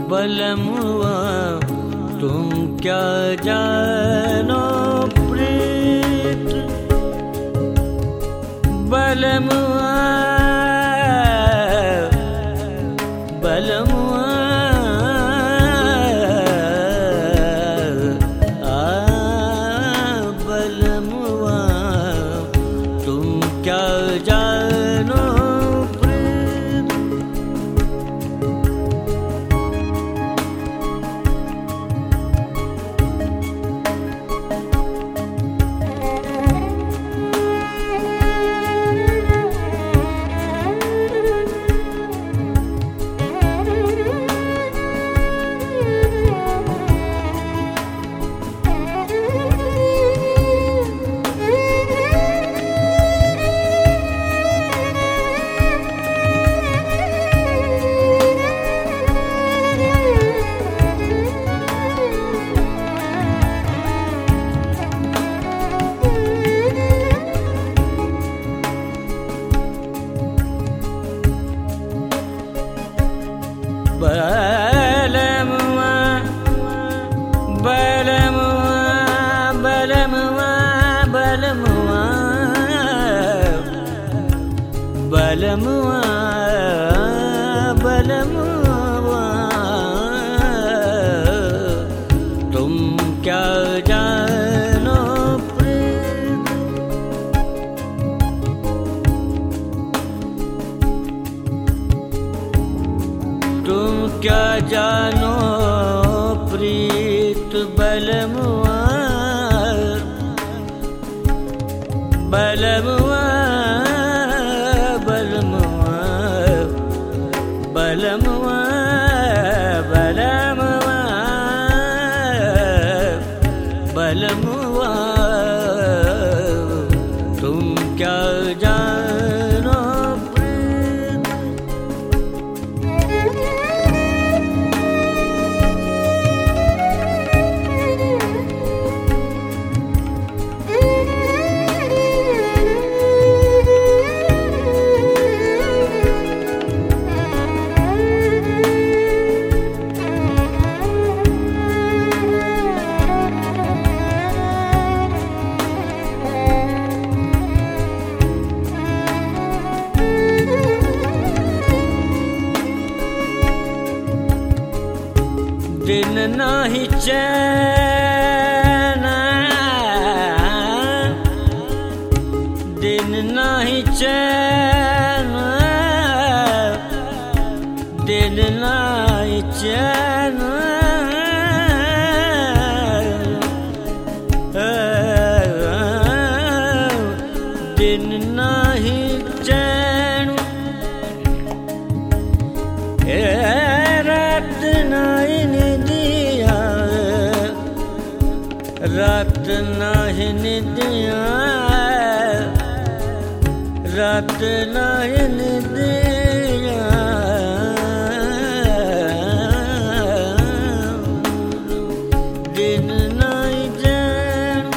बलमुआ तुम क्या जानो प्रीत, बलमुआ बलमुआ बलमुआ तुम क्या जानो प्रीत। बलमुआ बलमुआ बलमुआ बलमुआ बलमुआ बलमुआ तुम क्या जानो प्रीत, तुम क्या जानो प्रीत बलमुआ बलमुआ बलमुआ बलमुआ बलमुआ बलमुआ तुम क्या जानो प्रीत। दिन नाही चैन, दिन नाही चैन, दिन नाही चैन, दिन नाही चैन, रात नाही निदिया, रात नाही निदिया, रात नाही निदिया, दिन नाही चैन।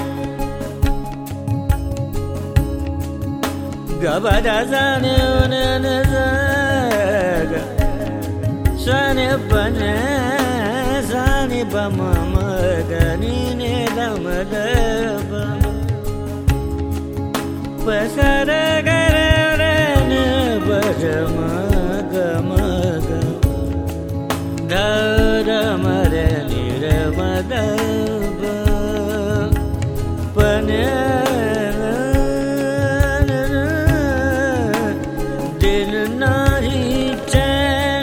गबदा जाने उन्हें जागा साने बने साने बमा मगनी ने दम दब पसर गरन बजम गमग धर मरे निरमदब पने दिन नाही चैन,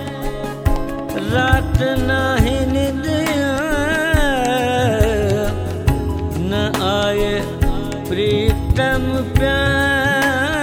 रात नाही निदिया, न आए प्रीतम प्यार,